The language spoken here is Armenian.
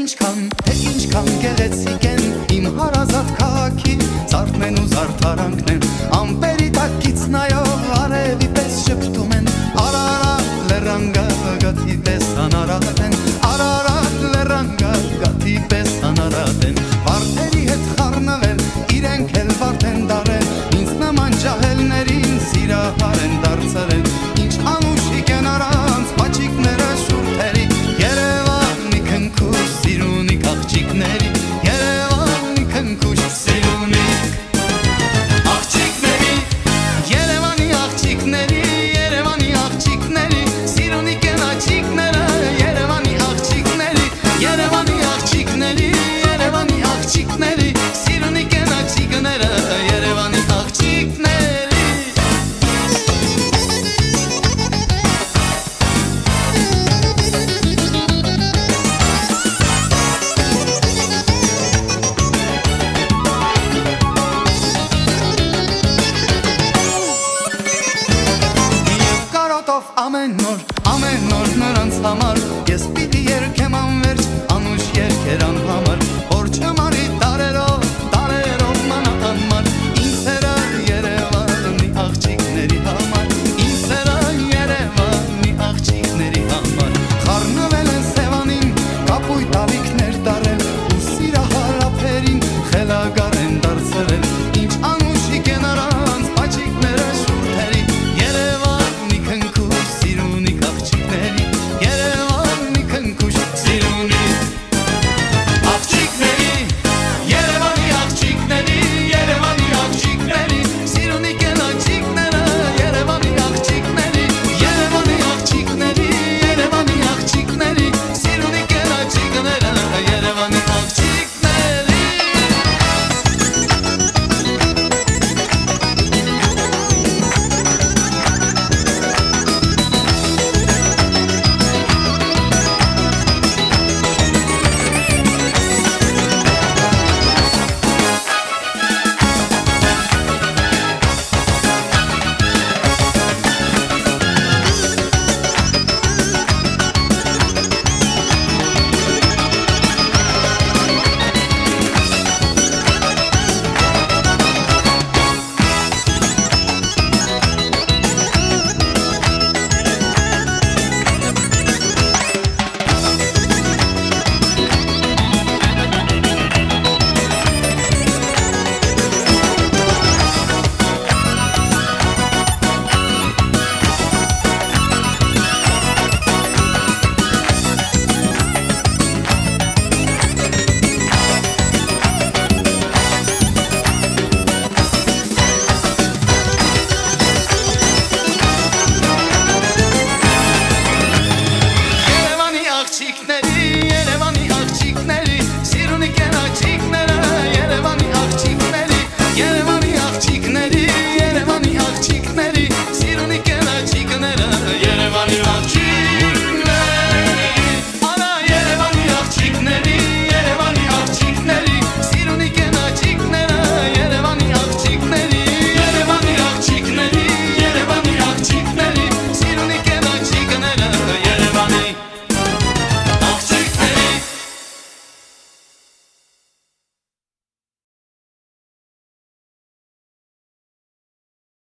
ինչքան գեղեցիկ են իմ հարազատ քաղաքի զարթն են ու զարդարանքն են ամպերի տակից նայող արևի պես շփթում են արարա լեռանգա գաթի պես անարատ են արարա լեռանգա գաթի պես անարատ են վարդերի հետ խառնվել իրենք էլ վարդ են դարել ինձ նման ջահելներին սիրահար են դարձրել ինչ անուշիկ են առանց բաճիկները շուրթերի Երևանի քնքուշ սիրունիկ աղջիկների Երևանի քնքուշ սիրունիկ աղջիկների Երևանի աղջիկների Երևանի աղջիկների սիրունիկ են աղջիկները Երևանի աղջիկների Երևանի աղջիկների Երևանի աղջիկների սիրունիկ են աղջիկները Երևանի աղջիկների ամեն նոր նրանց համար